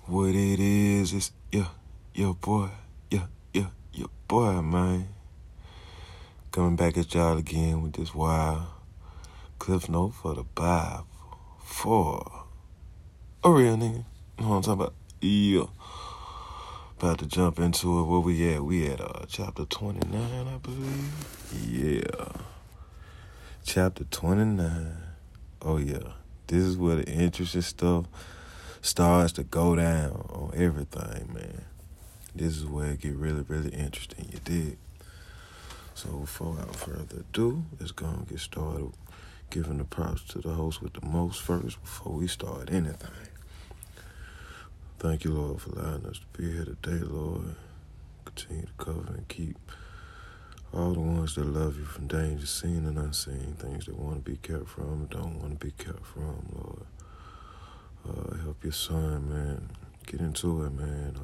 What it is, it's your boy, your boy, man. Coming back at y'all again with this wild cliff note for the Bible for a real nigga. You know what I'm talking about? Yeah. About to jump into it. Where we at? We at chapter 29, I believe. Yeah. Chapter 29. Oh, yeah. This is where the interesting stuff starts to go down on everything, man. This is where it get really, really interesting, you dig? So without further ado, let's go and get started giving the props to the host with the most first before we start anything. Thank you, Lord, for allowing us to be here today, Lord. Continue to cover and keep all the ones that love you from danger seen and unseen, things that want to be kept from and don't want to be kept from, Lord. Help your son, man. Get into it, man.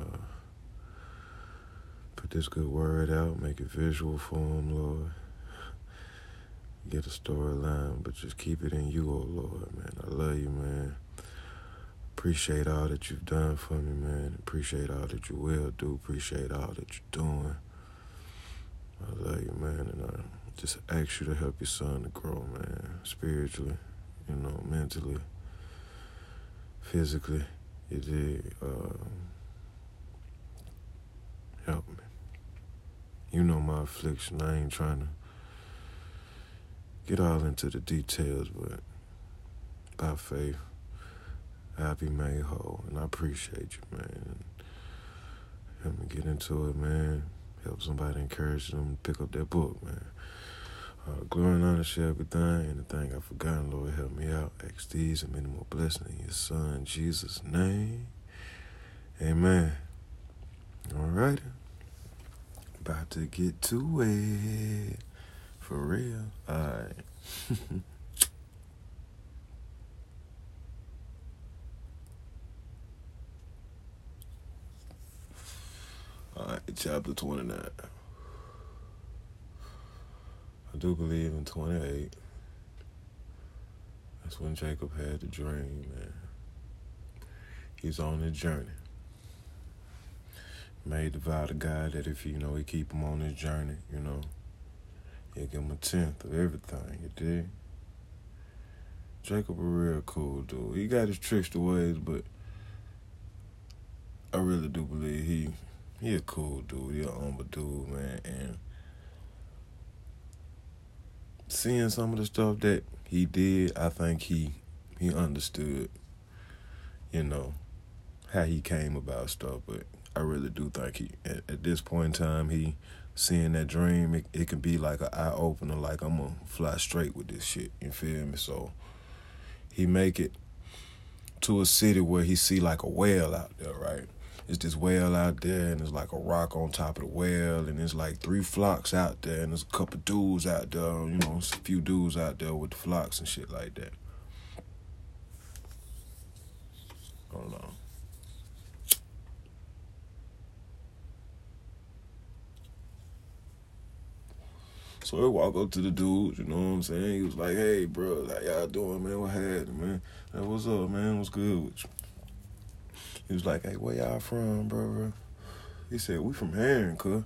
Put this good word out. Make it visual for him, Lord. Get a storyline, but just keep it in you, oh Lord, man. I love you, man. Appreciate all that you've done for me, man. Appreciate all that you will do. Appreciate all that you're doing. I love you, man. And I just ask you to help your son to grow, man. Spiritually, mentally, physically. You did. Help me. You know my affliction. I ain't trying to get all into the details, but by faith, I'll be made whole. And I appreciate you, man. Help me get into it, man. Help somebody encourage them to pick up that book, man. Glory and honor shall be thine. Anything I've forgotten, Lord, help me out. Ask these and many more blessings in your son, Jesus' name. Amen. All right. About to get to it. For real. All right. All right, chapter 29. I do believe in 28. That's when Jacob had the dream, man. He's on his journey. Made the vow to God that if he keep him on his journey, he'll give him 1/10 of everything, you dig? Jacob a real cool dude. He got his trickster ways, but I really do believe he a cool dude. He a humble dude, man. And seeing some of the stuff that he did, I think he understood, how he came about stuff. But I really do think at this point in time, he seeing that dream, it can be like an eye-opener, like I'm going to fly straight with this shit, you feel me? So he make it to a city where he see like a well out there, right? It's this well out there, and there's like a rock on top of the well, and there's like 3 flocks out there, and there's a couple dudes out there, a few dudes out there with the flocks and shit like that. Hold on. So he walk up to the dudes, you know what I'm saying? He was like, hey, bro, how y'all doing, man? What happened, man? Hey, what's up, man? What's good with you? He was like, hey, where y'all from, bro? He said, we from Herring, cuz.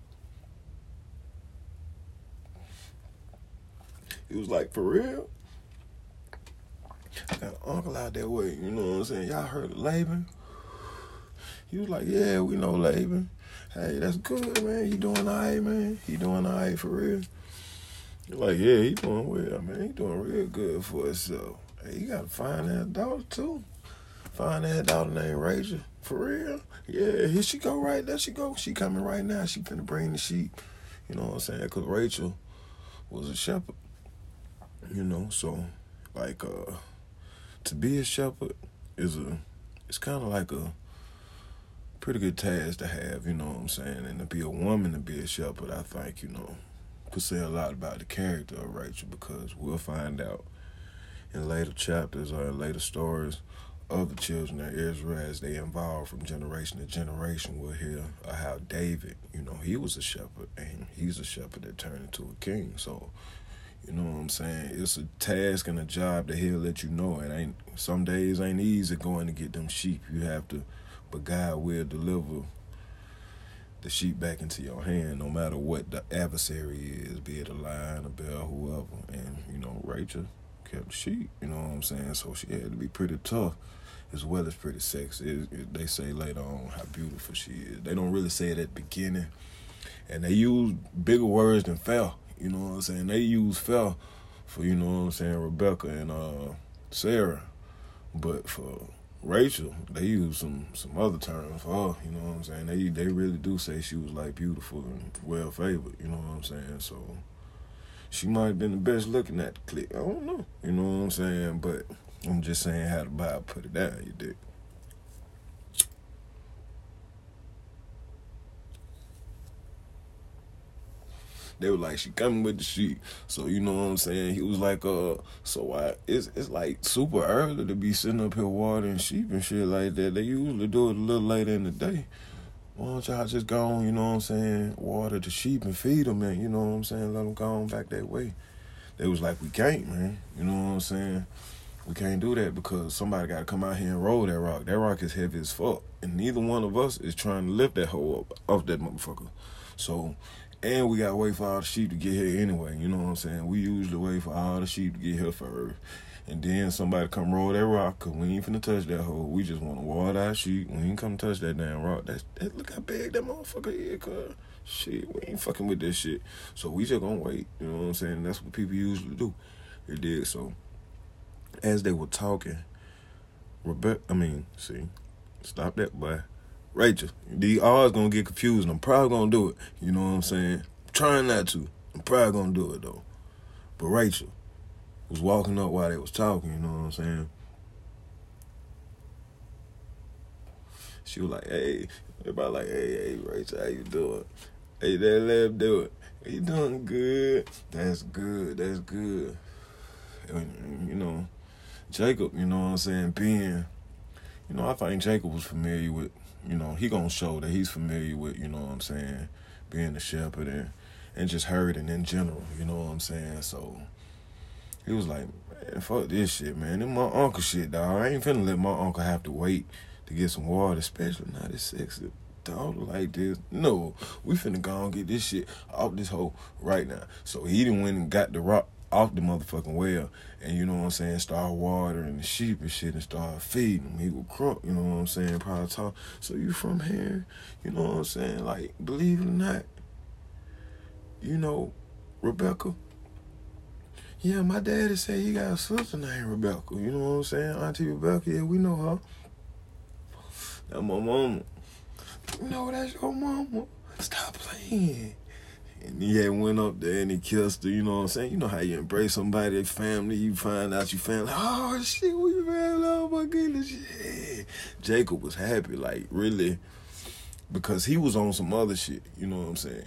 He was like, for real? I got an uncle out that way, you know what I'm saying? Y'all heard of Laban? He was like, yeah, we know Laban. Hey, that's good, man. He doing all right, man? He doing all right for real? You're like, yeah, he doing well, man. He doing real good for himself. Hey, you got a fine-ass daughter, too. Fine-ass daughter named Rachel. For real? Yeah, here she go right there. She go. She coming right now. She finna bring the sheep. You know what I'm saying? Because Rachel was a shepherd. So, like, to be a shepherd it's kind of like a pretty good task to have, you know what I'm saying? And to be a woman to be a shepherd, I think, could say a lot about the character of Rachel, because we'll find out in later chapters or in later stories of the children of Israel as they evolve from generation to generation. We'll hear how David, he was a shepherd, and he's a shepherd that turned into a king. So, you know what I'm saying? It's a task and a job that he'll let you know. Some days ain't easy going to get them sheep. You have to but God will deliver the sheep back into your hand, no matter what the adversary is, be it a lion, a bear, whoever. And, Rachel kept the sheep, you know what I'm saying? So she had to be pretty tough as well as pretty sexy. They say later on how beautiful she is. They don't really say it at the beginning. And they use bigger words than fair, you know what I'm saying? They use fair for, you know what I'm saying, Rebecca and Sarah. But for Rachel, they use some other terms for her, you know what I'm saying? They really do say she was like beautiful and well favored, you know what I'm saying? So she might have been the best looking at the clique. I don't know, you know what I'm saying? But I'm just saying how the Bible put it down, you dig? They were like, she coming with the sheep. So, you know what I'm saying? He was like, it's like super early to be sitting up here watering sheep and shit like that. They usually do it a little later in the day. Why don't y'all just go on, you know what I'm saying, water the sheep and feed them, and, you know what I'm saying, let them go on back that way. They was like, we can't, man. You know what I'm saying? We can't do that because somebody got to come out here and roll that rock. That rock is heavy as fuck. And neither one of us is trying to lift that hoe up off that motherfucker. So, and we got to wait for all the sheep to get here anyway. You know what I'm saying? We usually wait for all the sheep to get here first. And then somebody come roll that rock because we ain't finna touch that hoe. We just want to water our sheep. We ain't come touch that damn rock. Look how big that motherfucker is, cuz. Shit, we ain't fucking with this shit. So we just gonna wait. You know what I'm saying? That's what people usually do. They did. So as they were talking, stop that, boy. Rachel, these R's gonna get confused, and I'm probably gonna do it. You know what I'm saying? I'm trying not to. I'm probably gonna do it, though. But Rachel was walking up while they was talking, you know what I'm saying? She was like, hey, everybody like, hey, Rachel, how you doing? Hey, let him do it. You doing good? That's good. And, Jacob, you know what I'm saying, I think Jacob was familiar with, he gonna show that he's familiar with, you know what I'm saying, being a shepherd and just herding in general, you know what I'm saying? So he was like, man, fuck this shit, man. This my uncle shit, dog. I ain't finna let my uncle have to wait to get some water, especially not as sexy dog like this. No, we finna go and get this shit off this hole right now. So he done went and got the rock off the motherfucking well, and you know what I'm saying, start watering the sheep and shit and start feeding them. He was crunk, you know what I'm saying, probably talk. So you from here, you know what I'm saying, like, believe it or not, Rebecca. Yeah, my daddy said he got a sister named Rebecca. You know what I'm saying? Auntie Rebecca, yeah, we know her. That's my mama. That's your mama. Stop playing. And he had went up there and he kissed her, you know what I'm saying? You know how you embrace somebody, family, you find out your family, oh, shit, we family, oh, my goodness, yeah. Jacob was happy, like, really, because he was on some other shit, you know what I'm saying?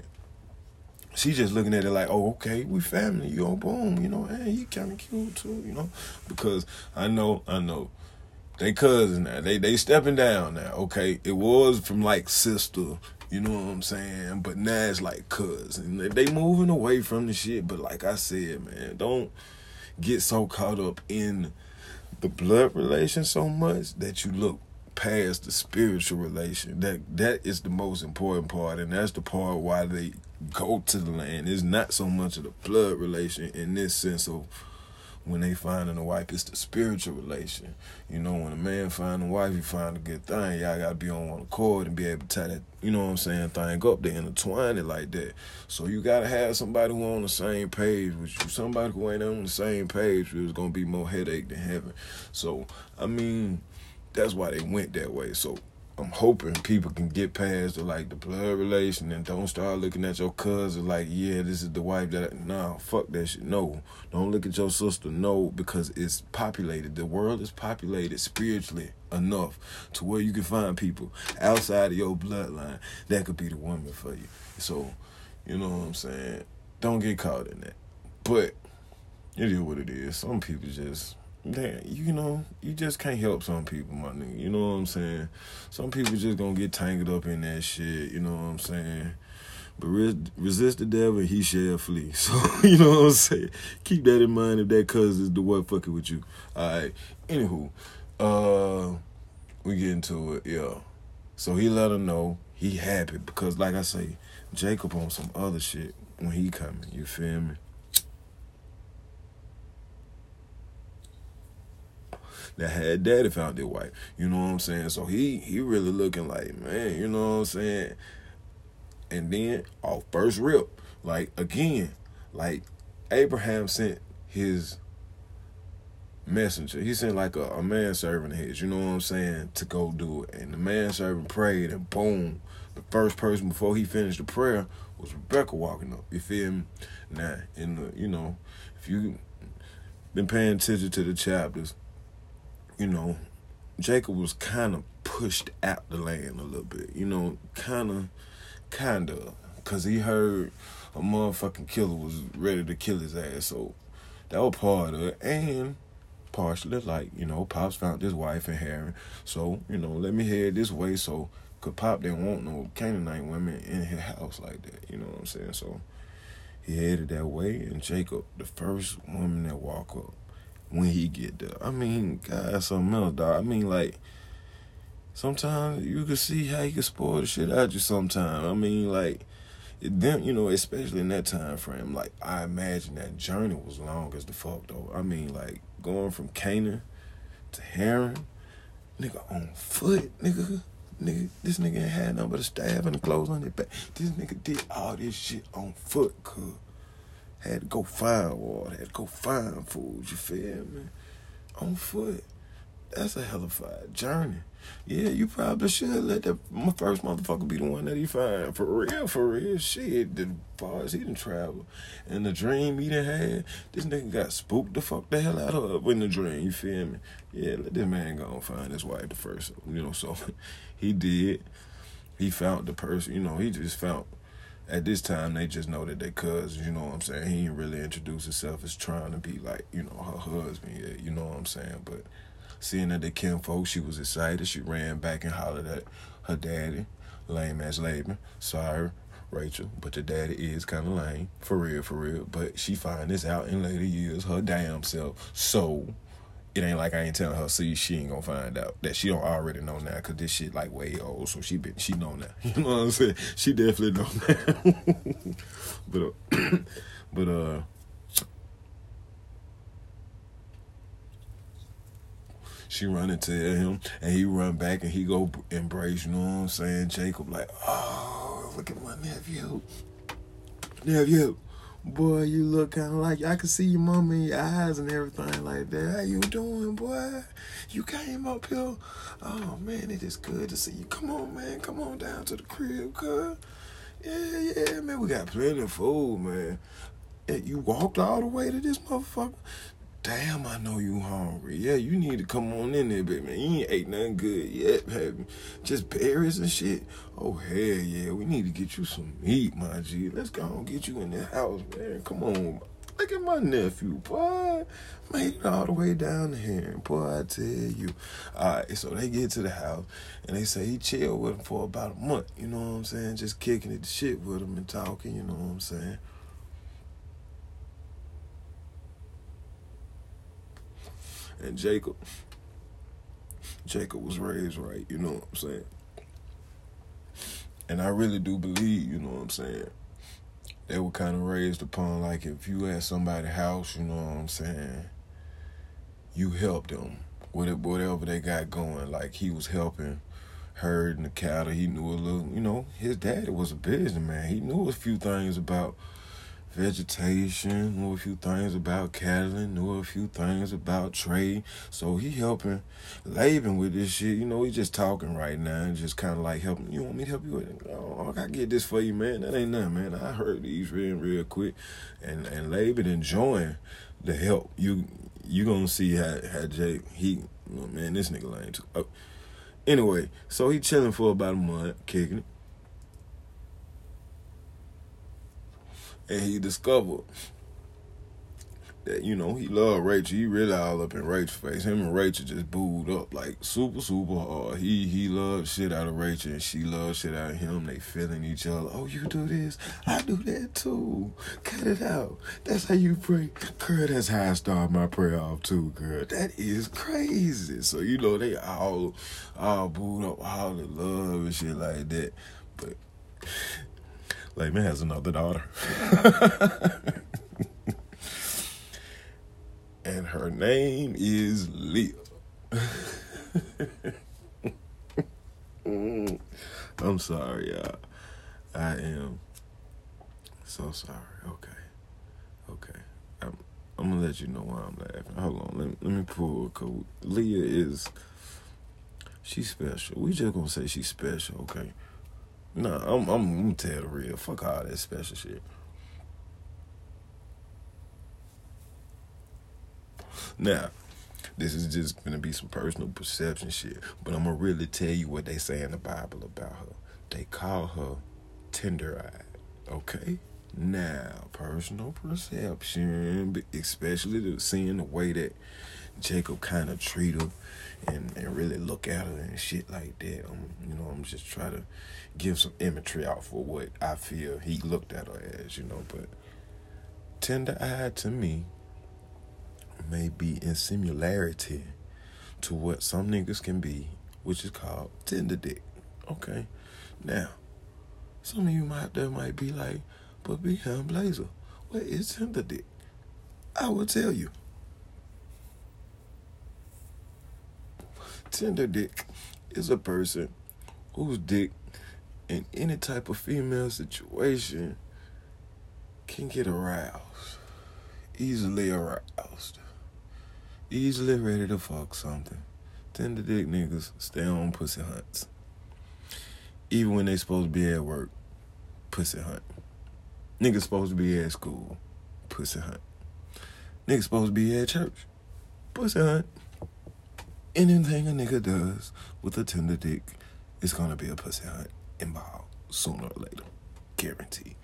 She just looking at it like, oh, okay, we family, boom, hey, he kind of cute too, because I know, they cousins now, they stepping down now, okay, it was from like sister, you know what I'm saying, but now it's like cousin, they moving away from the shit, but like I said, man, don't get so caught up in the blood relation so much that you look past the spiritual relation. That is the most important part, and that's the part why they go to the land. It's not so much of the blood relation in this sense of when they finding a wife, it's the spiritual relation. When a man find a wife, he find a good thing. Y'all gotta be on one accord and be able to tie that, you know what I'm saying, thing up. They intertwine it like that. So you gotta have somebody who on the same page with you. Somebody who ain't on the same page with you is gonna be more headache than heaven. So, that's why they went that way. So I'm hoping people can get past the blood relation and don't start looking at your cousin like, yeah, this is the wife nah, fuck that shit. No, don't look at your sister. No, because it's populated. The world is populated spiritually enough to where you can find people outside of your bloodline that could be the woman for you. So, you know what I'm saying? Don't get caught in that. But it is what it is. Some people just... you just can't help some people, my nigga. You know what I'm saying? Some people just gonna get tangled up in that shit, you know what I'm saying? But resist the devil, he shall flee. So, you know what I'm saying? Keep that in mind if that cousin is the one fucking with you. Alright, anywho, we get into it, yeah. So he let her know he happy because, like I say, Jacob on some other shit when he coming. You feel me? That had daddy found their wife. You know what I'm saying? So he really looking like, man, you know what I'm saying? And then off first rip, like again, like Abraham sent his messenger. He sent like a manservant of his, you know what I'm saying, to go do it. And the manservant prayed, and boom, the first person before he finished the prayer was Rebecca walking up. You feel me? Now, if you been paying attention to the chapters, Jacob was kind of pushed out the land a little bit. Kind of, because he heard a motherfucking killer was ready to kill his ass. So that was part of it. And partially, like, Pops found his wife in Haran. So, let me head this way. So, because Pop didn't want no Canaanite women in his house like that. You know what I'm saying? So, he headed that way. And Jacob, the first woman that walk up when he get there. I mean, God, something else, dog. I mean, like, sometimes you can see how he can spoil the shit out you sometimes. I mean, like, them, especially in that time frame, like, I imagine that journey was long as the fuck, though. I mean, like, going from Canaan to Haran, nigga on foot, nigga, this nigga ain't had nothing but a staff and the clothes on his back. This nigga did all this shit on foot, cuz. Had to go find water, had to go find food, you feel me? On foot. That's a hellified journey. Yeah, you probably should let that first motherfucker be the one that he find. For real, shit. The far as he done travel. And the dream he done had, this nigga got spooked the fuck the hell out of in the dream, you feel me? Yeah, let this man go and find his wife the first, so he did. He found the person, he just found. At this time, they just know that they cousins, you know what I'm saying? He didn't really introduce himself as trying to be like, her husband yet, you know what I'm saying? But seeing that they kinfolk, she was excited. She ran back and hollered at her daddy, lame ass Laban. Sorry, Rachel, but the daddy is kind of lame, for real. But she find this out in later years, her damn self. So it ain't like I ain't telling her, see, she ain't gonna find out. That she don't already know now, because this shit like way old, so she know now. You know what I'm saying? She definitely know now. but she run into him, and he run back, and he go embrace, you know what I'm saying? Jacob like, oh, look at my nephew. Boy, you look kind of like, I can see your mama in your eyes and everything like that. How you doing, boy? You came up here? Oh, man, it is good to see you. Come on, man. Come on down to the crib, cuz. Yeah, man, we got plenty of food, man. And you walked all the way to this motherfucker? Damn, I know you hungry. Yeah, you need to come on in there, baby, man. You ain't ate nothing good yet, baby. Just berries and shit. Oh, hell yeah. We need to get you some meat, my G. Let's go and get you in the house, man. Come on. Look at my nephew, boy. Made it all the way down here. Boy, I tell you. All right, so they get to the house, and they say he chilled with him for about a month. You know what I'm saying? Just kicking it to shit with him and talking, you know what I'm saying? And Jacob was raised right, you know what I'm saying? And I really do believe, you know what I'm saying, they were kind of raised upon, like, if you at somebody's house, you know what I'm saying, you help them with it, whatever they got going. Like, he was helping herding the cattle. He knew a little, his daddy was a businessman. He knew a few things about vegetation, knew a few things about cattle, knew a few things about trade. So he helping Laban with this shit. He just talking right now and just kind of like helping. You want me to help you with it? Oh, I gotta get this for you, man. That ain't nothing, man. I heard these real quick. And Laban enjoying the help. You gonna see how Jake, man, this nigga lame too. Oh. Anyway, so he chilling for about a month, kicking it. And he discovered that, you know, he loved Rachel. He really all up in Rachel's face. Him and Rachel just booed up like super, super hard. He loved shit out of Rachel and she loved shit out of him. They feeling each other. Oh, you do this, I do that too. Cut it out. That's how you pray. Girl, that's how I start my prayer off too, girl. That is crazy. So, you know, they all booed up, all in love and shit like that. But Layman has another daughter. And her name is Leah. I'm sorry, y'all. I am so sorry. Okay. I'm gonna let you know why I'm laughing. Hold on. Let me pull a code. Leah she's special. We just gonna say she's special, okay? Nah, I'm gonna tell the real. Fuck all that special shit. Now, this is just gonna be some personal perception shit, but I'm gonna really tell you what they say in the Bible about her. They call her tender-eyed, okay? Now, personal perception, especially seeing the way that Jacob kind of treat her and really look at her and shit like that. I'm just trying to give some imagery out for what I feel he looked at her as, but tender-eyed to me may be in similarity to what some niggas can be, which is called tender dick. Okay? Now, some of you might be like, but Beyond Blazer, what is tender dick? I will tell you. Tender dick is a person whose dick in any type of female situation can get aroused. Easily aroused. Easily ready to fuck something. Tender dick niggas stay on pussy hunts. Even when they supposed to be at work, pussy hunt. Niggas supposed to be at school, pussy hunt. Niggas supposed to be at church, pussy hunt. Anything a nigga does with a tender dick is gonna be a pussy hunt involved sooner or later. Guaranteed.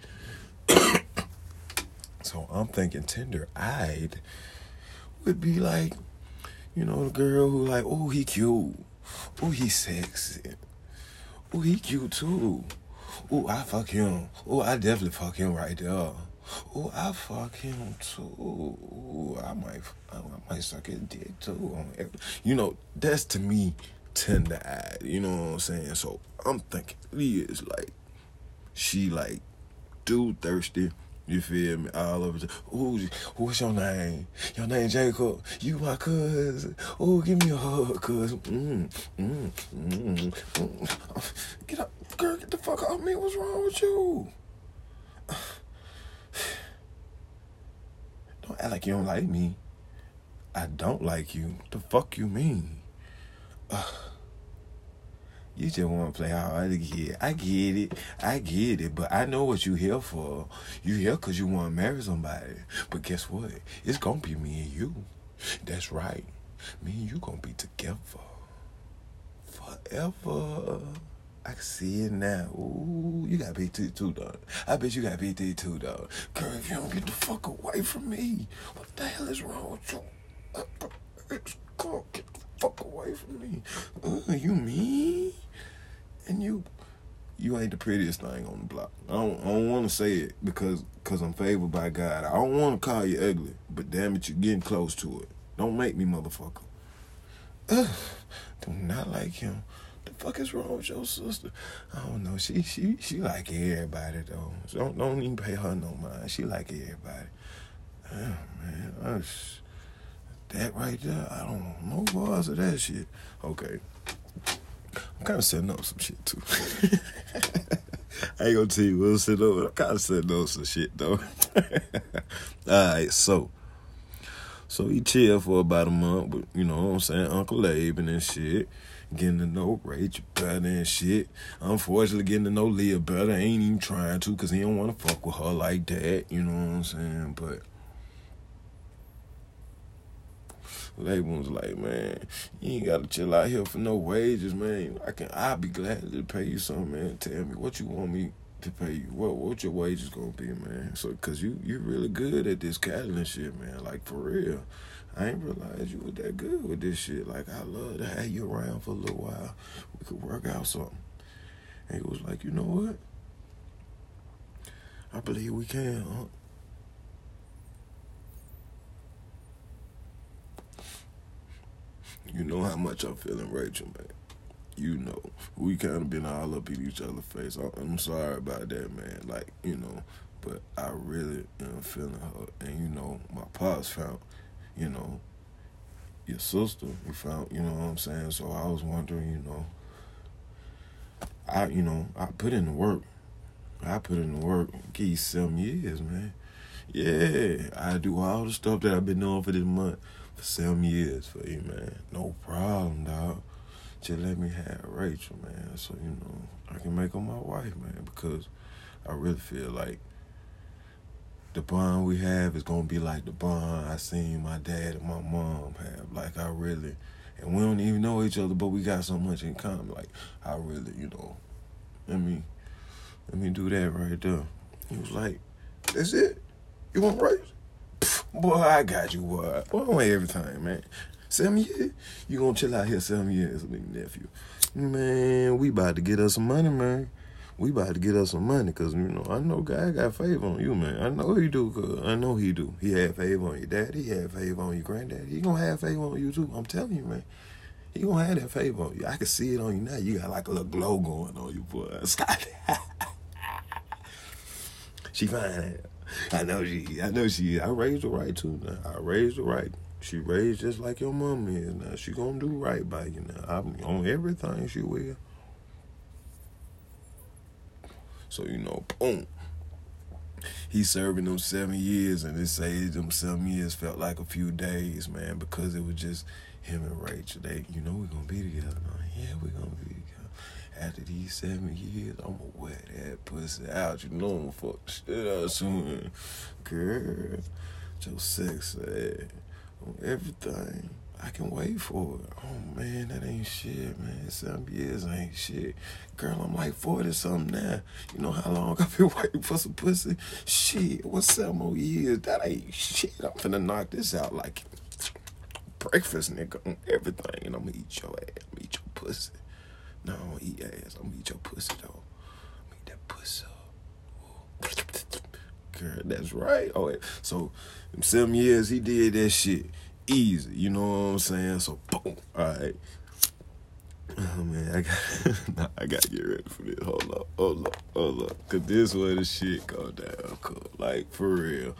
So I'm thinking tender-eyed would be like, the girl who like, oh, he cute. Oh, he sexy. Oh, he cute too. Oh, I fuck him. Oh, I definitely fuck him right there. Oh, I fuck him too. Ooh, I might suck his dick too. That's to me tender-eyed. You know what I'm saying? So I'm thinking Leah is like, she like, dude thirsty. You feel me? All over. Ooh, what's your name? Your name Jacob. You my cousin. Ooh, give me a hug, cuz. Get up, girl. Get the fuck off me. What's wrong with you? Don't act like you don't like me. I don't like you. What the fuck you mean? You just want to play hard to get. I get it. But I know what you here for. You here because you want to marry somebody. But guess what? It's going to be me and you. That's right. Me and you going to be together forever. I can see it now. Ooh, you got big teeth too, dog. I bet you got big teeth too, dog. Girl, if you don't get the fuck away from me, what the hell is wrong with you? Girl, get the fuck away from me. You mean? And you ain't the prettiest thing on the block. I don't want to say it because I'm favored by God. I don't want to call you ugly, but damn it, you're getting close to it. Don't make me, motherfucker. Do not like him. The fuck is wrong with your sister? I don't know. She like everybody though. So don't even pay her no mind. She like everybody. Damn, man. That right there, I don't want no bars of that shit. Okay. I'm kind of setting up some shit, too. I ain't gonna tell you what I'm setting up, but I'm kind of setting up some shit, though. Alright, so he chilled for about a month with, you know what I'm saying, Uncle Laban and shit. Getting to know Rachel better and shit. Unfortunately, getting to know Leah better. Ain't even trying to because he don't want to fuck with her like that. You know what I'm saying? But Laban was like, man, you ain't got to chill out here for no wages, man. I'll be glad to pay you something, man. Tell me what you want me to pay you. What your wages gonna be, man? So, cause you really good at this catalyst shit, man. Like, for real. I ain't realized you was that good with this shit. Like, I love to have you around for a little while. We could work out something. And he was like, you know what? I believe we can, huh? You know how much I'm feeling Rachel, man. You know, we kind of been all up in each other's face. I'm sorry about that, man. Like, you know, but I really am feeling her. And, you know, my pops found, you know, your sister. He found, you know what I'm saying? So I was wondering, you know, I put in the work. Give you 7 years, man. Yeah, I do all the stuff that I've been doing for this month for 7 years for you, man. No problem, dog. Just let me have Rachel, man, so, you know, I can make her my wife, man, because I really feel like the bond we have is going to be like the bond I seen my dad and my mom have. Like, and we don't even know each other, but we got so much in common. Like, I really, you know, let me do that right there. He was like, that's it? You want Rachel? Boy, I got you, boy. Boy, I want everything, man. 7 years? You gonna chill out here 7 years with me, nephew. Man, we about to get us some money, man. We about to get us some money, because, you know, I know God got favor on you, man. I know he do, cuz. I know he do. He had favor on your daddy. He had favor on your granddaddy. He gonna have favor on you, too. I'm telling you, man. He gonna have that favor on you. I can see it on you now. You got like a little glow going on you, boy. Stop it. She fine. I know she. I raised her right, too, now. I raised her right. She raised just like your mom is now. She gonna do right by you now. I'm on everything she will. So, you know, boom. He serving them 7 years, and they say them 7 years felt like a few days, man, because it was just him and Rachel. They, you know, we're gonna be together now. Yeah, we're gonna be together. After these 7 years, I'm gonna wear that pussy out. You know I'm gonna fuck the shit out soon. Girl, your sex on everything. I can wait for it. Oh, man, that ain't shit, man. 7 years ain't shit. Girl, I'm like 40-something now. You know how long I've been waiting for some pussy? Shit, what's 7 more years? That ain't shit. I'm finna knock this out like breakfast, nigga, on everything. And I'm gonna eat your ass. I'm gonna eat your pussy. No, I don't eat ass. I'm gonna eat your pussy, though. I'm gonna eat that pussy. Girl, that's right. Oh, so, in 7 years, he did that shit. Easy, you know what I'm saying? So, boom. All right. Oh, man, I got to get ready for this. Hold up. Because this way the shit go down. Cool. Like, for real.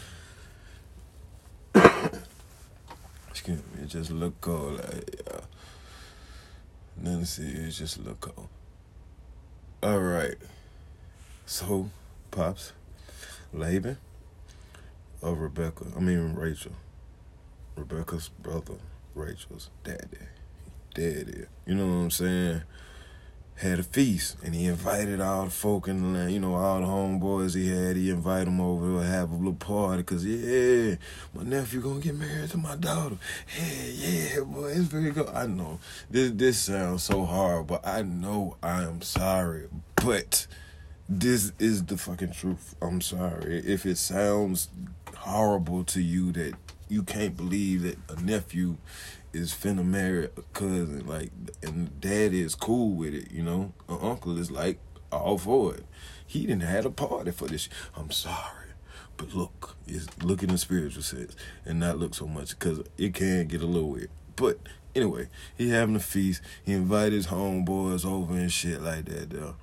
Excuse me. It just look cold. Like, nothing serious. Just look cold. All right. So, Pops, Laban, or Rachel. Rebecca's brother, Rachel's daddy. You know what I'm saying? Had a feast, and he invited all the folk in the land, you know, all the homeboys he had. He invited them over to have a little party, because, yeah, my nephew gonna get married to my daughter. Yeah, boy, it's very good. I know, this sounds so hard, but I know I am sorry, but this is the fucking truth. I'm sorry. If it sounds horrible to you that you can't believe that a nephew is finna marry a cousin, like, and daddy is cool with it, you know? An uncle is like all for it. He didn't have a party for this. I'm sorry, but look in the spiritual sense and not look so much, because it can get a little weird. But anyway, he having a feast. He invited his homeboys over and shit like that, though.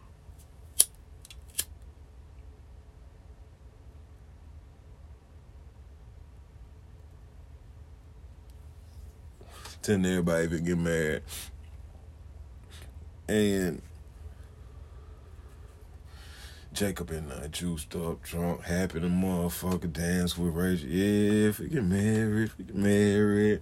Telling everybody to get married. And Jacob and I juiced up, drunk, happy the motherfucker, dance with Rachel. Yeah, if we get married.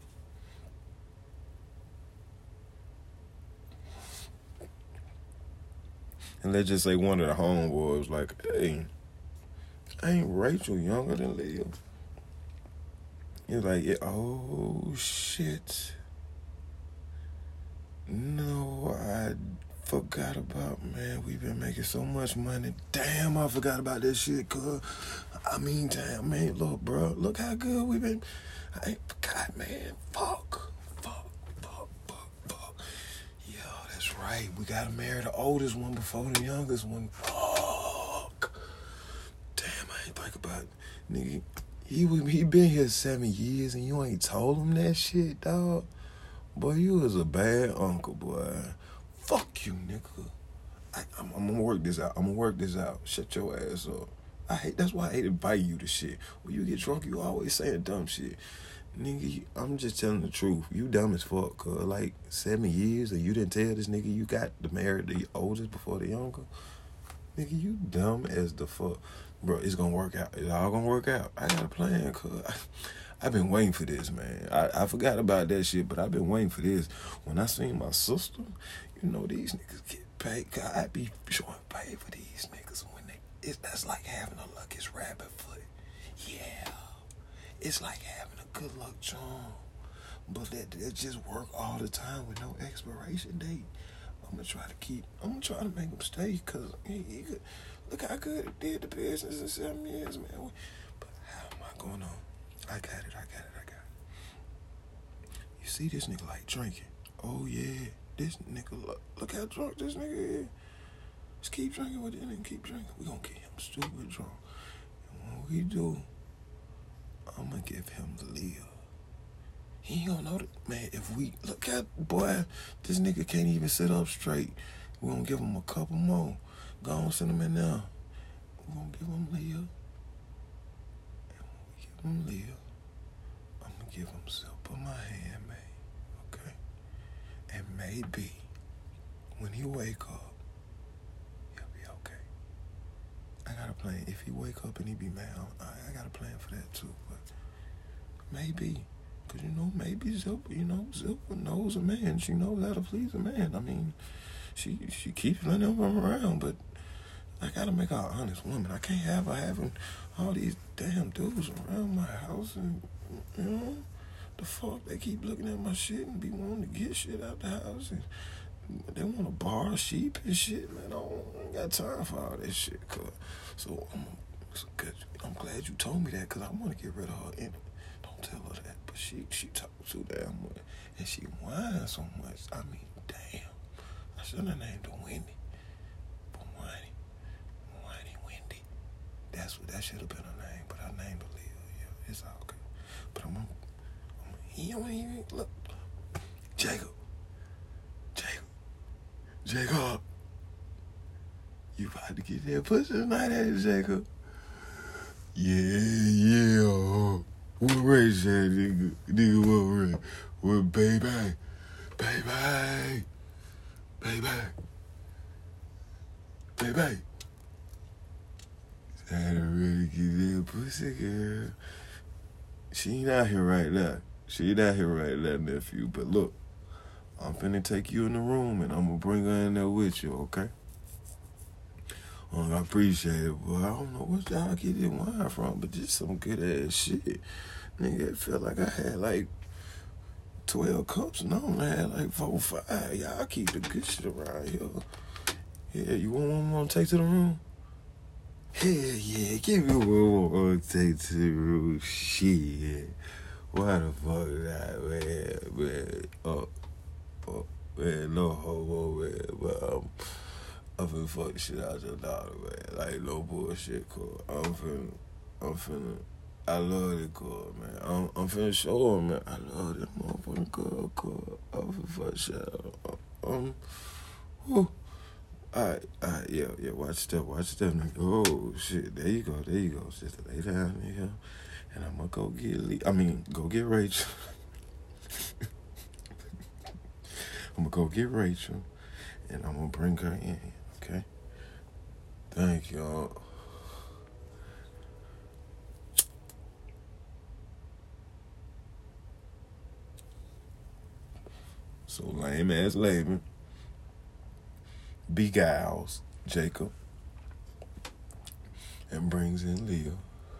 And let's just say one of the homeboys was like, hey, ain't Rachel younger than Leo? He's like, yeah, oh, shit. No, I forgot about, man, we've been making so much money. Damn, I forgot about that shit, cuz. I mean, damn, man, look, bro. Look how good we've been. I ain't forgot, man. Fuck. Yeah, that's right. We gotta marry the oldest one before the youngest one. Fuck. Damn, I ain't think about it. Nigga, he been here 7 years and you ain't told him that shit, dog. Boy, you was a bad uncle, boy. Fuck you, nigga. I'm gonna work this out. Shut your ass up. That's why I hate inviting you to shit. When you get drunk, you always saying dumb shit. Nigga, I'm just telling the truth. You dumb as fuck, cuz. Like, 7 years and you didn't tell this nigga you got to marry the oldest before the younger? Nigga, you dumb as the fuck. Bro, it's gonna work out. It's all gonna work out. I got a plan, cuz. I've been waiting for this, man. I forgot about that shit, but I've been waiting for this. When I seen my sister, you know, these niggas get paid. God, I be showing pay for these niggas when that's like having a luckiest rabbit foot. Yeah. It's like having a good luck charm. But that just work all the time with no expiration date. I'm gonna try to make him stay, cause he could, look how good it did the business in 7 years, man. But how am I going on? I got it. You see this nigga like drinking. Oh yeah, this nigga, look how drunk this nigga is. Just keep drinking with it and keep drinking. We gonna get him stupid drunk. And when we do, I'm gonna give him the Leah. He ain't gonna know that, man. If we, look at, boy, this nigga can't even sit up straight. We gonna give him a couple more. Go on, send him in now. We gonna give him Leah. And when we give him Leah, I'm gonna give him Silk of my hand, man. Okay? And maybe when he wake up, he'll be okay. I got a plan. If he wake up and he be mad, I got a plan for that too. But maybe. Because, maybe Zilpa knows a man. She knows how to please a man. I mean, she keeps letting him run around, but I got to make her an honest woman. I can't have her having all these damn dudes around my house and, the fuck, they keep looking at my shit and be wanting to get shit out the house and they want to bar sheep and shit, man. I ain't got time for all that shit, cuz. So, I'm glad you told me that, because I want to get rid of her anyway. Don't tell her that, but she talks too damn much, and she whines so much. I mean, damn. I should have named her Wendy, but whiny Wendy. That should have been her name, but I named her Leah. Yeah, it's all good. But he don't even look. Jacob, you about to get that pussy tonight, ain't you, Jacob? Yeah. What race that nigga? Nigga, what race? What baby? Had to really get that pussy, girl. She ain't out here right now. Nephew. But look, I'm finna take you in the room and I'm gonna bring her in there with you, okay? I appreciate it, boy. I don't know what y'all get this wine from, but just some good ass shit. Nigga, it felt like I had like 12 cups and I only had like 4 or 5. Y'all keep the good shit around here. Yeah, you want one to take to the room? Hell yeah, give me one to take to the room. Shit. Why the fuck not, man? Man, no homo, man. But I'm finna fuck the shit out your daughter, man. Like, no bullshit, cool. I'm finna, I love this girl, man. I'm finna show her, man. I love this motherfucking girl, cool. I'm finna fuck shit out. Whew. Alright, yeah, watch step, nigga. Oh, shit, there you go, sister. Lay down, nigga. And I'm gonna go get Rachel. I'm gonna go get Rachel, and I'm gonna bring her in, okay? Thank y'all. So lame ass Laban beguiles Jacob and brings in Leah.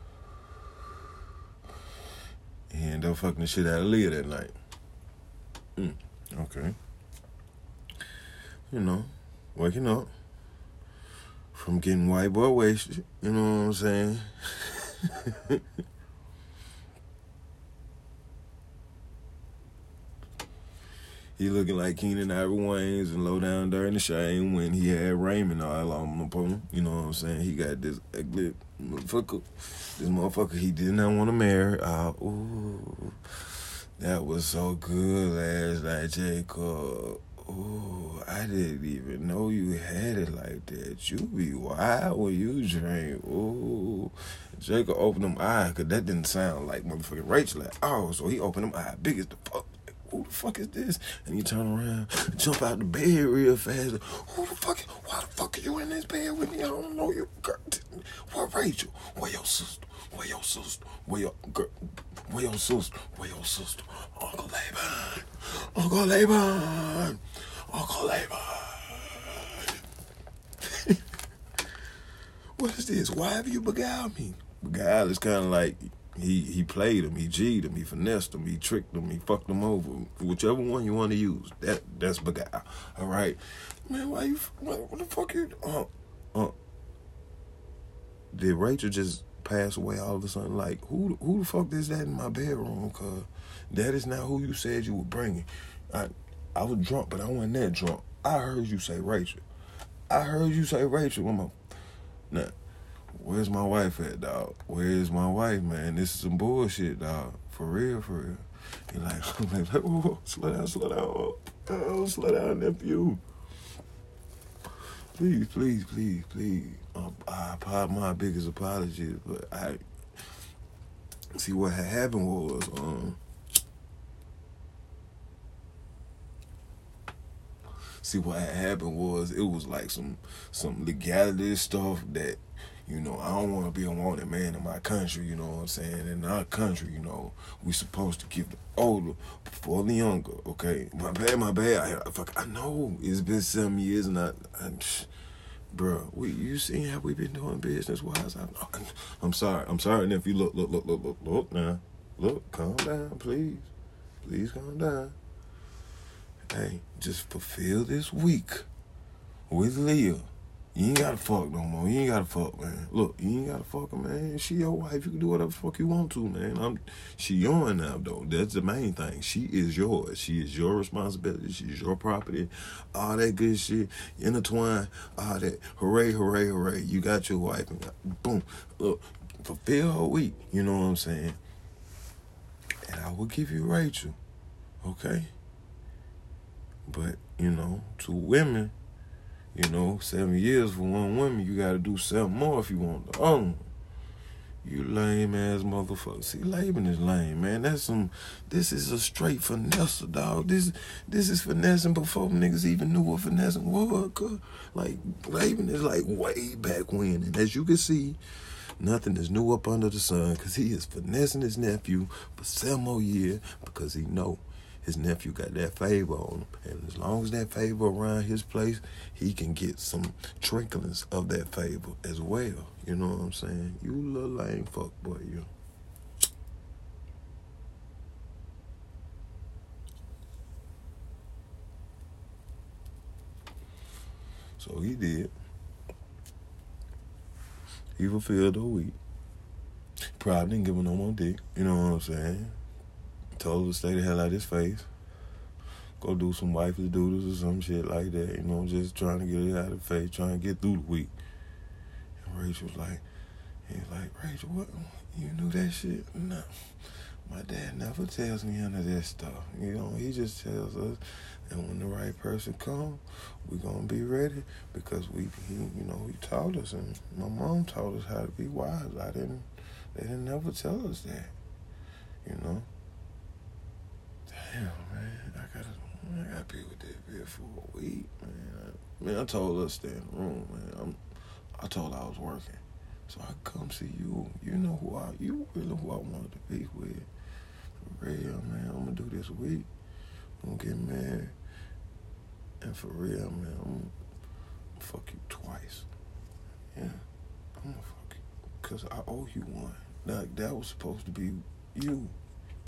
He ended up fucking the shit out of Leah that night. Okay. waking up from getting white boy wasted. You know what I'm saying? He looking like Keenan Ivory Wayans and Low Down Dirty Shame when he had Raymond all on him. You know what I'm saying? He got this ugly motherfucker. This motherfucker he did not want to marry. Ooh, that was so good last night, Jacob. Ooh, I didn't even know you had it like that. You be wild when you drink. Ooh. Jacob opened them eyes, because that didn't sound like motherfucking Rachel. Like, oh, so he opened them eyes big as the fuck. Who the fuck is this? And you turn around, jump out the bed real fast. Why the fuck are you in this bed with me? I don't know you. Girl. Where Rachel? Where your sister? Where your sister? Where your girl? Where your sister? Where your sister? Uncle Laban. Uncle Laban. Uncle Laban. What is this? Why have you beguiled me? Beguiled is kind of like he played him, he G'd him, he finessed him, he tricked him, he fucked him over. Whichever one you want to use, that's beguile. All right, man. What the fuck you? Did Rachel just pass away all of a sudden? Like, who the fuck is that in my bedroom? Cause that is not who you said you were bringing. I was drunk, but I wasn't that drunk. I heard you say Rachel. Now, where's my wife at, dog? Where's my wife, man? This is some bullshit, dog. For real. You're like, whoa, slow down. Oh, slow down, nephew. Please. My biggest apologies, but I see what had happened was it was like some legality stuff that, you know, I don't want to be a wanted man in my country, you know what I'm saying? In our country, you know, we supposed to give the older before the younger, okay? My bad. I know it's been 7 years and bro, you seen how we been doing business-wise? I'm sorry. And if you look now. Look, calm down, please. Please calm down. Hey, just fulfill this week with Leah. You ain't gotta fuck no more. You ain't gotta fuck, man. Look, you ain't gotta fuck her, man. She your wife. You can do whatever the fuck you want to, man. She yours now, though. That's the main thing. She is yours. She is your responsibility. She's your property. All that good shit. Intertwine. All that. Hooray. You got your wife. And boom. Look, fulfill her week. You know what I'm saying? And I will give you Rachel. Okay? But, you know, 2 women, you know, 7 years for 1 woman, you gotta do 7 more if you want the other one. You lame ass motherfucker. See, Laban is lame, man. This is a straight finesse, dog. This is finessing before niggas even knew what finessing was. Like, Laban is like way back when. And as you can see, nothing is new up under the sun, because he is finessing his nephew for 7 more years because he know his nephew got that favor on him. And as long as that favor around his place, he can get some tricklings of that favor as well. You know what I'm saying? You little lame fuck boy, you. So he did. He fulfilled the week. Probably didn't give him no more dick. You know what I'm saying? Told her to stay the hell out of his face. Go do some wifey doodles or some shit like that. You know, just trying to get it out of the face, trying to get through the week. And Rachel was like, Rachel, what? You knew that shit? No. My dad never tells me none of that stuff. You know, he just tells us, and when the right person comes, we're going to be ready, because he taught us, and my mom taught us how to be wise. They didn't never tell us that, you know. Damn, man, I gotta be with that bitch for a week, man. I told her to stay in the room, man. I told her I was working, so I come see you. You really who I wanted to be with. For real, man. I'm gonna do this week. I'm gonna get married, and for real, man, I'm gonna fuck you twice. Yeah, I'm gonna fuck you, cause I owe you one. That was supposed to be you.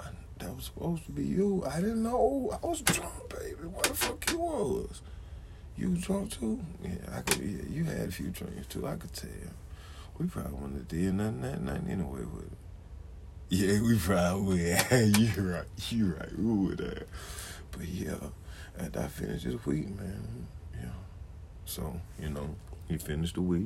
That was supposed to be you. I didn't know. I was drunk, baby. What the fuck you was? You was drunk too? Yeah, I could. Yeah, you had a few drinks too. I could tell. We probably wouldn't have did nothing anyway with it. Yeah, we probably would. You right. We would have. But yeah, after I finished this week, man. Yeah. So he finished the week.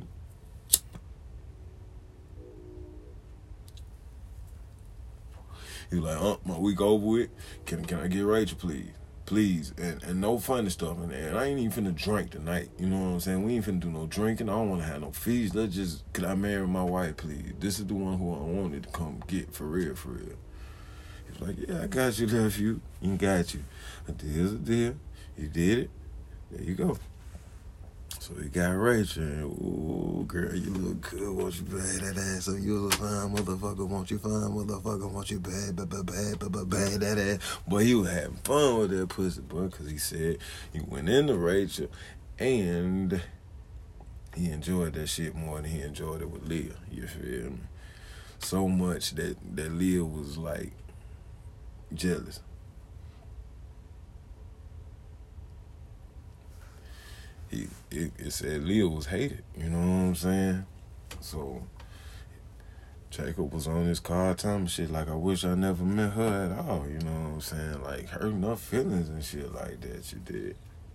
He was like, my week over with. Can I get Rachel, please? Please. And no funny stuff. And I ain't even finna drink tonight. You know what I'm saying? We ain't finna do no drinking. I don't want to have no feast. Could I marry my wife, please? This is the one who I wanted to come get for real, for real. He was like, yeah, I got you, nephew. You got you. A deal's a deal. You did it. There you go. So he got Rachel, and ooh, girl, you look good. Want you bad that ass? So you a fine motherfucker. Want you fine motherfucker? Want you bad that ass? Boy, he was having fun with that pussy, boy, because he said he went into Rachel, and he enjoyed that shit more than he enjoyed it with Leah. You feel me? So much that Leah was like jealous. It said Leah was hated, you know what I'm saying? So Jacob was on his car time shit like, I wish I never met her at all, you know what I'm saying? Like, hurting her feelings and shit like that, you did.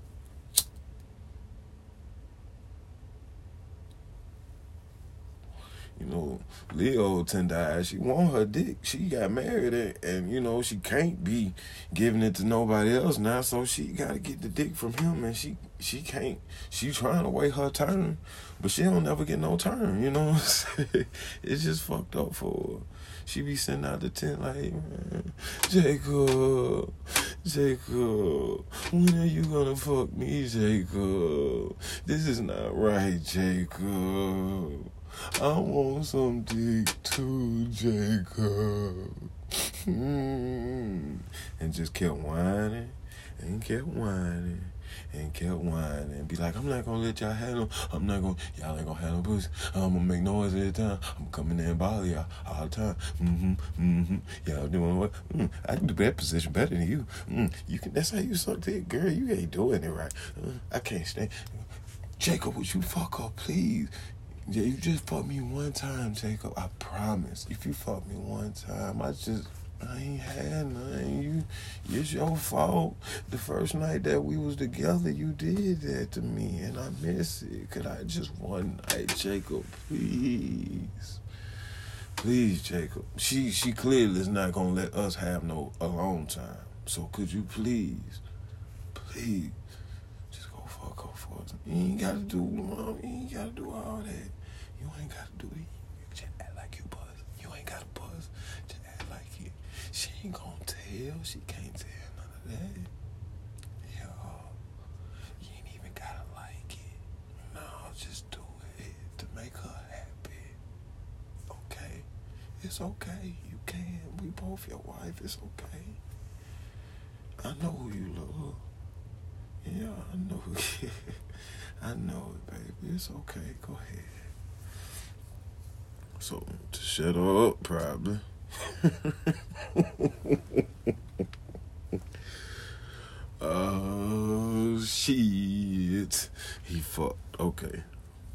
Leo died. She want her dick. She got married and she can't be giving it to nobody else now, so she got to get the dick from him, and she can't. She trying to wait her turn, but she don't never get no turn, you know what I'm saying? It's just fucked up for her. She be sending out the tent like, man, Jacob, when are you gonna fuck me, Jacob? This is not right, Jacob. I want some dick too, Jacob. And just kept whining and kept whining and kept whining and be like, I'm not gonna let y'all have no, y'all ain't gonna have no pussy. I'm gonna make noise every time. I'm coming in and bother y'all all the time. Y'all doing what? I can do that position better than you. That's how you suck dick, girl. You ain't doing it right. I can't stand. Jacob, would you fuck up, please? Yeah, you just fuck me one time, Jacob. I promise. If you fuck me one time, I ain't had nothing. It's your fault. The first night that we was together, you did that to me, and I miss it. Could I just one night, Jacob, please? Please, Jacob. She clearly is not gonna let us have no alone time. So could you please? Fuck her for us. You ain't gotta do, Mom. You ain't gotta do all that. You ain't gotta do it. You just act like you buzz. You ain't gotta buzz. Just act like it. She ain't gonna tell. She can't tell none of that. Yo, you ain't even gotta like it. No, just do it to make her happy. Okay? It's okay. You can. We both your wife. It's okay. I know who you love. Yeah, I know. I know it, baby. It's okay. Go ahead. So, to shut her up, probably. Oh, shit. He fucked. Okay.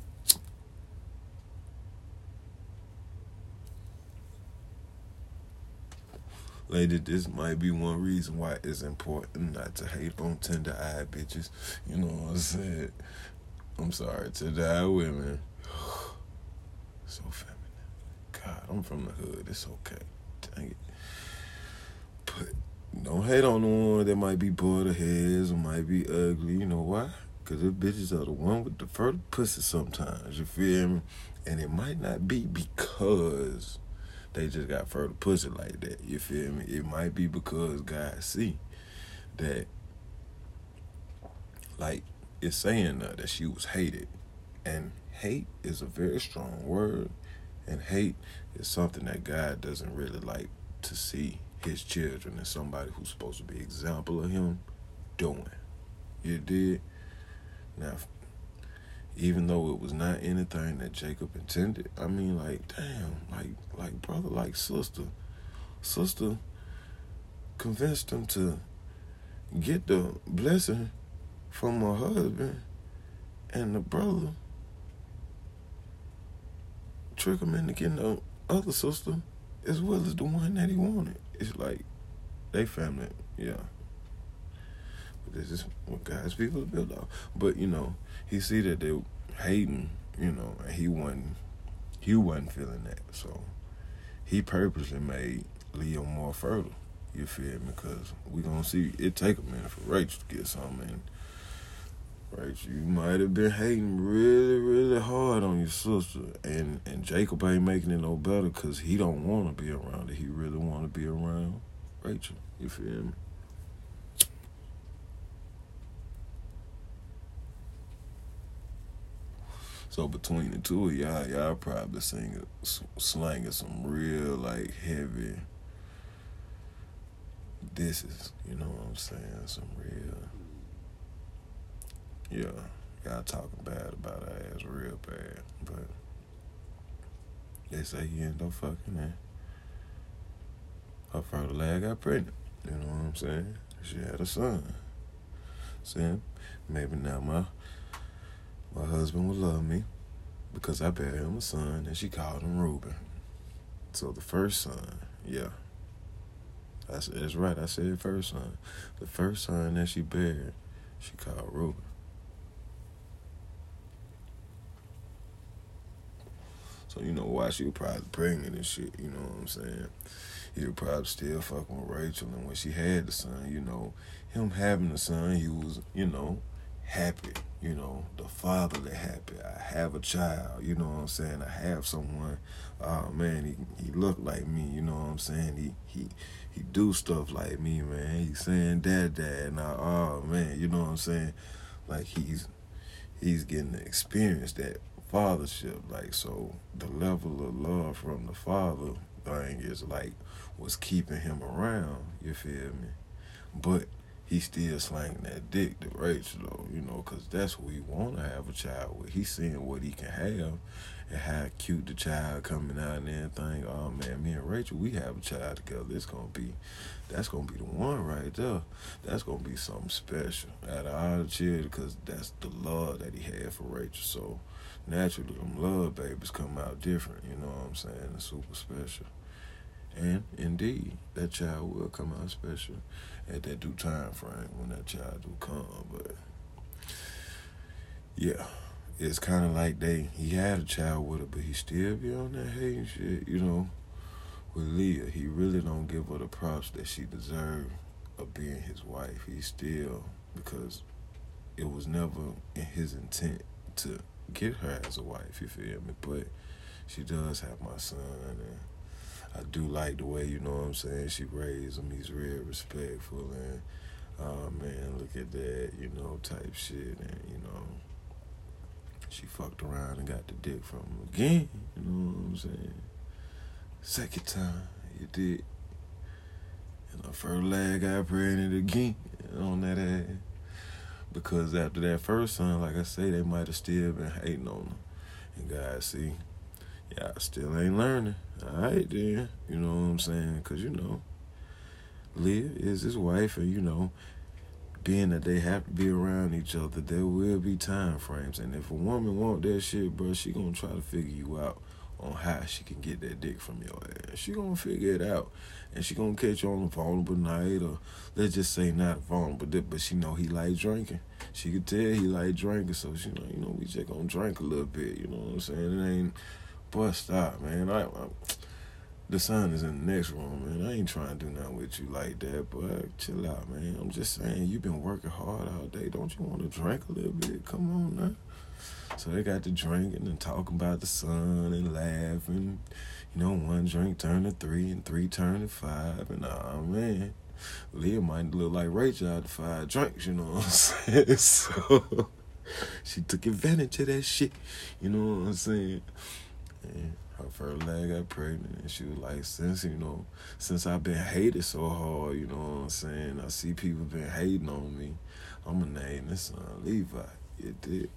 Lady, this might be one reason why it's important not to hate on tender-eyed bitches. You know what I'm saying? I'm sorry, tender-eyed women. So feminine. God, I'm from the hood. It's okay. Dang it. But don't hate on the one that might be butter heads or might be ugly. You know why? Because the bitches are the one with the further pussy sometimes. You feel me? And it might not be because they just got further pussy like that. You feel me? It might be because God see that, like, it's saying that she was hated. And hate is a very strong word. And hate is something that God doesn't really like to see his children and somebody who's supposed to be an example of him doing. You did? Now, even though it was not anything that Jacob intended, I mean, like, damn, like brother, like sister convinced him to get the blessing from her husband and the brother trick him into getting the other sister as well as the one that he wanted. It's like they family, yeah. But this is what God's people are built off. But he see that they hating, and he wasn't feeling that, so he purposely made Leo more fertile. You feel me? Because we gonna see it take a minute for Rachel to get something. And Rachel, you might have been hating really, really hard on your sister, and Jacob ain't making it no better because he don't want to be around her. He really want to be around Rachel. You feel me? So between the two of y'all probably slanging some real like heavy disses. You know what I'm saying? Some real, yeah. Y'all talking bad about her ass real bad, but they say he ended up fucking her. Her fertile leg got pregnant. You know what I'm saying? She had a son. See, maybe now my husband would love me because I bear him a son, and she called him Reuben. So the first son, yeah. That's right, I said first son. The first son that she bared, she called Reuben. So, why she was probably pregnant and shit, you know what I'm saying? He was probably still fucking with Rachel, and when she had the son, him having the son, he was, happy, the fatherly happy. I have a child, you know what I'm saying? I have someone, oh man, he look like me, you know what I'm saying? He do stuff like me, man. He's saying dad, now, oh man, you know what I'm saying? Like he's getting to experience that fathership, like, so the level of love from the father thing is like what's keeping him around, you feel me? But he still slanging that dick to Rachel, though, because that's who he want to have a child with. He's seeing what he can have and how cute the child coming out and everything. Oh, man, me and Rachel, we have a child together. That's going to be the one right there. That's going to be something special out of all the children because that's the love that he had for Rachel. So, naturally, them love babies come out different, you know what I'm saying? It's super special. And indeed, that child will come out special at that due time frame when that child do come. But yeah, it's kind of like he had a child with her, but he still be on that hating shit, with Leah. He really don't give her the props that she deserved of being his wife. He still, because it was never in his intent to get her as a wife, you feel me? But she does have my son, and I do like the way, you know what I'm saying, she raised him. He's real respectful, and, oh, man, look at that, type shit. And, she fucked around and got the dick from him again, you know what I'm saying? Second time, you did. And her first leg got pregnant again on that ass. Because after that first son, like I say, they might have still been hating on her. And God, see, y'all still ain't learning. All right, then. You know what I'm saying? Because, Leah is his wife, and, being that they have to be around each other, there will be time frames. And if a woman want that shit, bro, she gonna try to figure you out on how she can get that dick from your ass. She gonna figure it out. And she gonna catch you on a vulnerable night, or let's just say not vulnerable, but she know he like drinking. She could tell he like drinking, so she know, we just gonna drink a little bit, you know what I'm saying? It ain't, boy, stop, man. The son is in the next room, man. I ain't trying to do nothing with you like that, but chill out, man. I'm just saying, you been working hard all day. Don't you want to drink a little bit? Come on now. So they got to drinking and talking about the son and laughing. One drink turned to 3 and 3 turned to 5. And, oh, man, Leah might look like Rachel out of 5 drinks, you know what I'm saying? So she took advantage of that shit, you know what I'm saying? And her first leg got pregnant, and she was like, since I've been hated so hard, you know what I'm saying? I see people been hating on me. I'm going to name this son Levi. You did.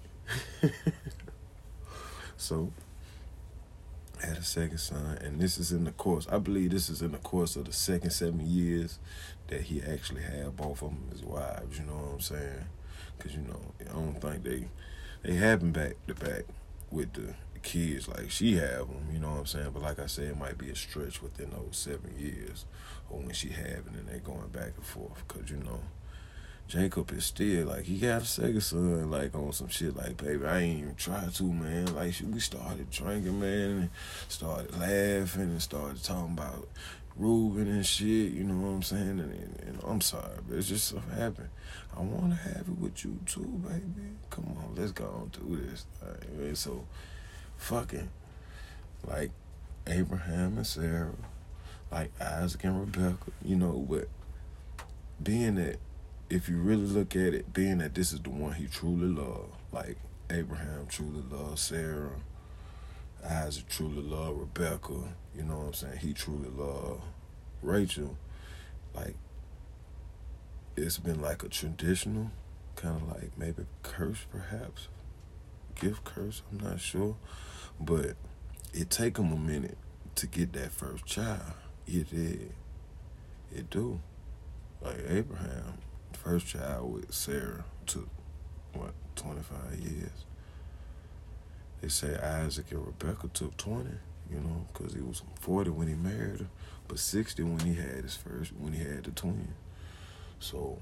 So, I had a second son, and this is in the course. I believe this is in the course of the second 7 years that he actually had both of them as wives, you know what I'm saying? Because, you know, I don't think they happen back to back with the kids like she have them, you know what I'm saying? But like I said, it might be a stretch within those 7 years or when she having and they going back and forth. Because, you know, Jacob is still, like, he got a second son, like, on some shit like, baby, I ain't even tried to, man. Like, we started drinking, man, and started laughing and started talking about Ruben and shit, you know what I'm saying? And I'm sorry, but it's just stuff happened. I want to have it with you too, baby. Come on, let's go on do this. Right? So, fucking, like, Abraham and Sarah, like Isaac and Rebecca, you know, but being that, if you really look at it, being that this is the one he truly loved, like Abraham truly loved Sarah, Isaac truly loved Rebecca, you know what I'm saying? He truly loved Rachel. Like, it's been like a traditional, kind of like maybe curse perhaps, gift curse, I'm not sure. But it take them a minute to get that first child. It did. It do. Like Abraham, first child with Sarah took, 25 years. They say Isaac and Rebecca took 20, you know, because he was 40 when he married her, but 60 when he had when he had the twin. So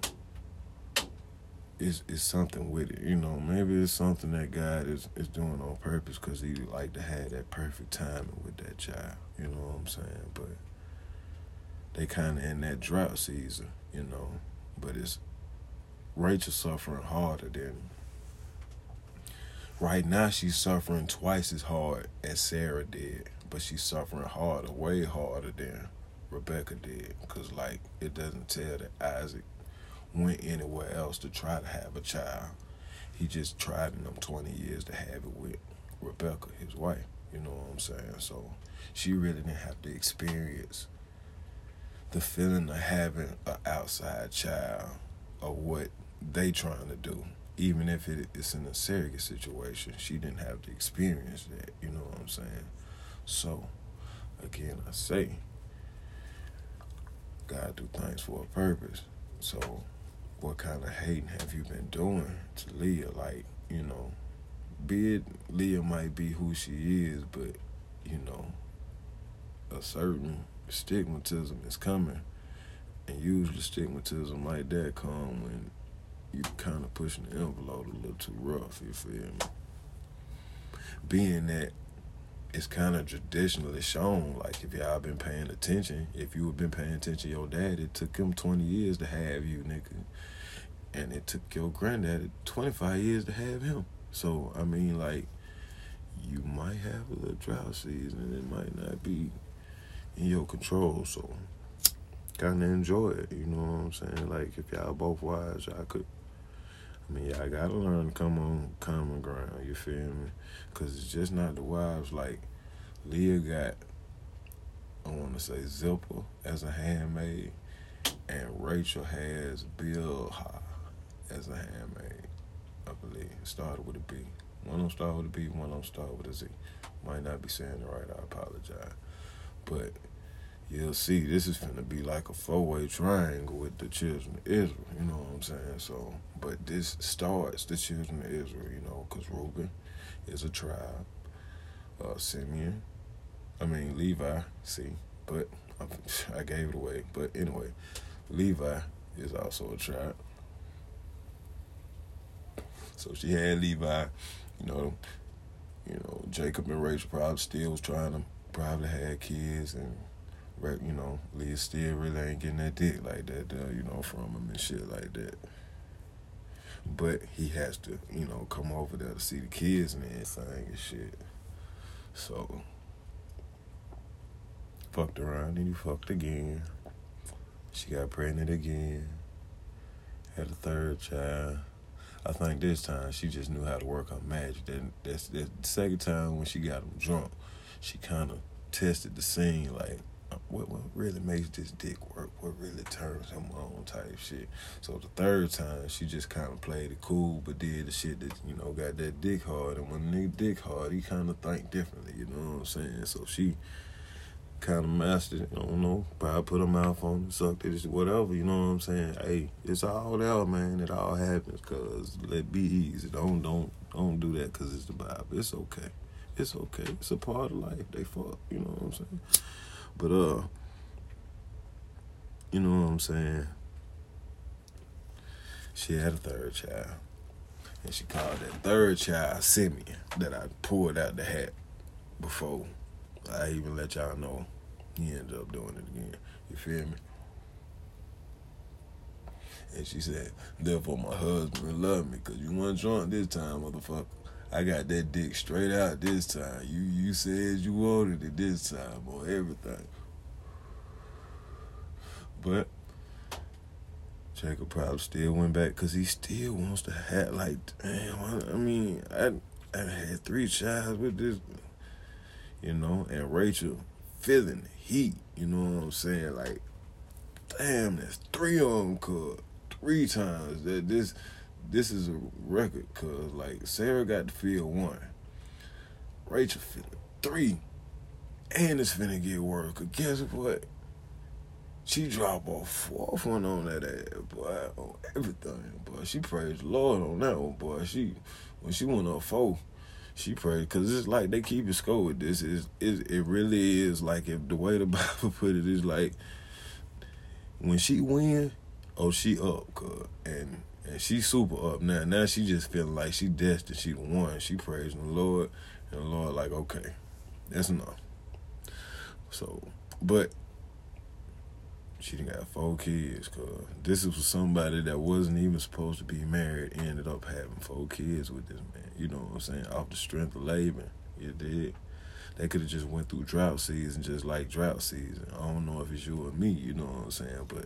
it's something with it, you know. Maybe it's something that God is doing on purpose because he like to have that perfect timing with that child, you know what I'm saying? But they kind of in that drought season, you know. But it's Rachel suffering harder than. Right now, she's suffering twice as hard as Sarah did, but she's suffering harder, way harder than Rebecca did. Because, like, it doesn't tell that Isaac went anywhere else to try to have a child. He just tried in them 20 years to have it with Rebecca, his wife. You know what I'm saying? So she really didn't have to experience the feeling of having an outside child or what they trying to do. Even if it's in a surrogate situation, she didn't have to experience that, you know what I'm saying? So, again, I say, God do things for a purpose. So, what kind of hating have you been doing to Leah? Like, you know, be it Leah might be who she is, but, you know, a certain stigmatism is coming. And usually stigmatism like that come when you kind of pushing the envelope a little too rough, you feel me? Being that it's kind of traditionally shown, like if y'all been paying attention, if you have been paying attention to your dad, it took him 20 years to have you, nigga. And it took your granddad 25 years to have him. So, I mean, like, you might have a little drought season, it might not be in your control, so kind of enjoy it, you know what I'm saying? Like, if y'all both wives, y'all could, I mean, y'all gotta learn to come on common ground, you feel me? Because it's just not the wives. Like, Leah got, I want to say, Zilpah as a handmaid, and Rachel has Bilhah as a handmaid, I believe. It started with a B. One of them started with a B, one of them started with a Z. Might not be saying it right, I apologize. But you'll see, this is finna be like a 4-way triangle with the children of Israel, you know what I'm saying? So, but this starts the children of Israel, you know, because Reuben is a tribe. Levi, but I gave it away. But anyway, Levi is also a tribe. So she had Levi, you know, Jacob and Rachel probably still was trying to probably have kids, and you know, Leah still really ain't getting that dick like that, you know, from him and shit like that. But he has to, you know, come over there to see the kids and everything and shit. So, fucked around and he fucked again. She got pregnant again. Had a third child. I think this time she just knew how to work her magic. That's the second time when she got him drunk, she kind of tested the scene, like, what really makes this dick work? What really turns him on type shit. So the third time, she just kind of played it cool, but did the shit that, you know, got that dick hard. And when the nigga dick hard, he kind of think differently, you know what I'm saying? So she kind of mastered it. I don't know. Probably put her mouth on it, sucked it, whatever. You know what I'm saying? Hey, it's all there, man. It all happens. Cause let be easy. Don't do that. Cause it's the Bible. It's okay. It's okay. It's a part of life. They fuck. You know what I'm saying? But you know what I'm saying? She had a third child. And she called that third child Simeon that I pulled out the hat before I even let y'all know he ended up doing it again. You feel me? And she said, therefore my husband loved me because you weren't drunk this time, motherfucker. I got that dick straight out this time. You said you wanted it this time or everything. But Jacob probably still went back because he still wants to have, like, damn, I mean, I had 3 child with this, you know, and Rachel feeling the heat, you know what I'm saying? Like, damn, that's 3 of them, cuz 3 times. That this is a record, cuz, like, Sarah got to feel 1. Rachel feeling 3. And it's finna get worse, cuz guess what? She drop off 4th one on that ass, boy, on everything, boy. She praised the Lord on that one, boy. When she went up 4, she prayed, because it's like they keep it score with this. It really is like, if the way the Bible put it is like, when she win, oh, she up, cuz. And she super up now. Now she just feeling like she destined, she the one. She praising the Lord, and the Lord like, okay, that's enough. So, but she done got 4 kids, cuz. This was somebody that wasn't even supposed to be married, ended up having 4 kids with this man. You know what I'm saying? Off the strength of Laban. You did. They could have just went through drought season just like drought season. I don't know if it's you or me, you know what I'm saying? But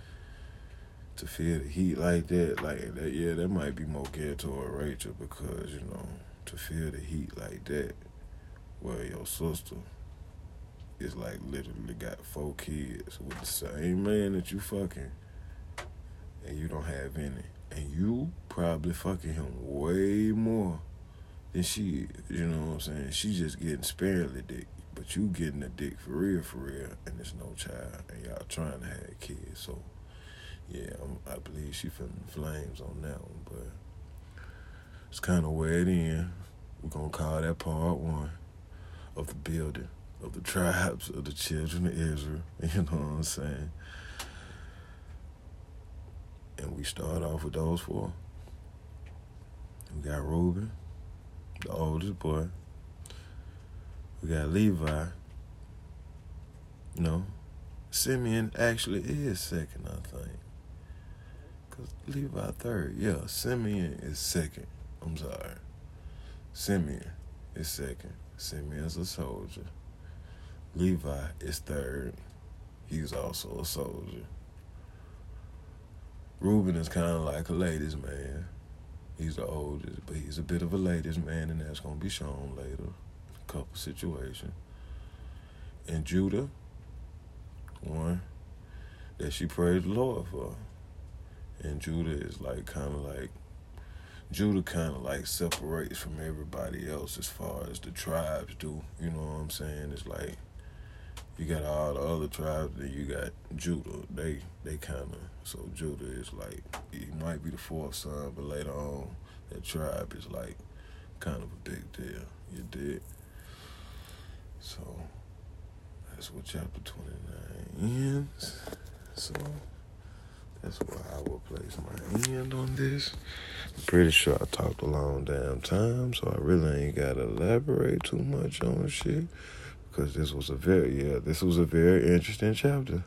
to feel the heat like that, yeah, that might be more geared toward Rachel because, you know, to feel the heat like that, well, your sister is like literally got 4 kids with the same man that you fucking, and you don't have any, and you probably fucking him way more than she is. You know what I'm saying? She just getting sparingly dick, but you getting a dick for real, and there's no child, and y'all trying to have kids. So yeah, I believe she feeling flames on that one, but it's kind of where it in. We're gonna call that part 1 of the building of the tribes of the children of Israel. You know what I'm saying? And we start off with those 4. We got Reuben, the oldest boy. We got Levi. No, Simeon actually is second, I think. Because Levi 3rd. Yeah, Simeon is 2nd. I'm sorry. Simeon is 2nd. Simeon's a soldier. Levi is 3rd. He's also a soldier. Reuben is kind of like a ladies' man. He's the oldest, but he's a bit of a ladies' man, and that's going to be shown later. A couple situations. And Judah, one that she praised the Lord for. And Judah is like Judah kind of like separates from everybody else as far as the tribes do. You know what I'm saying? It's like you got all the other tribes, then you got Judah. They kind of, so Judah is like, he might be the 4th son, but later on, that tribe is like kind of a big deal. You did. So that's what chapter 29 ends. So that's where I will place my end on this. I'm pretty sure I talked a long damn time, so I really ain't got to elaborate too much on shit. Because this was a very interesting chapter.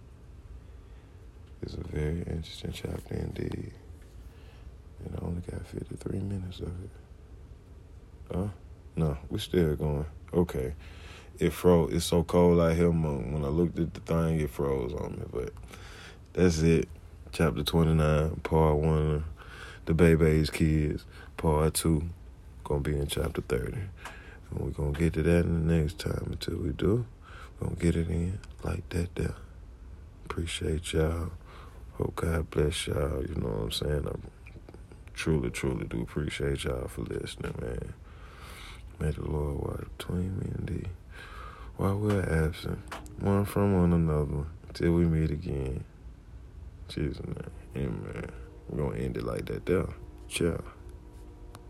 It's a very interesting chapter indeed. And I only got 53 minutes of it. No, we're still going. Okay. It froze. It's so cold out here, when I looked at the thing, it froze on me. But that's it. Chapter 29, part 1, the baby's kids. Part 2, gonna be in chapter 30. And we're going to get to that in the next time. Until we do, we're going to get it in like that there. Appreciate y'all. Hope God bless y'all. You know what I'm saying? I truly, truly do appreciate y'all for listening, man. May the Lord watch between me and thee. while we're absent, one from one another, till we meet again. Jesus, man. Amen. We're going to end it like that there. Ciao.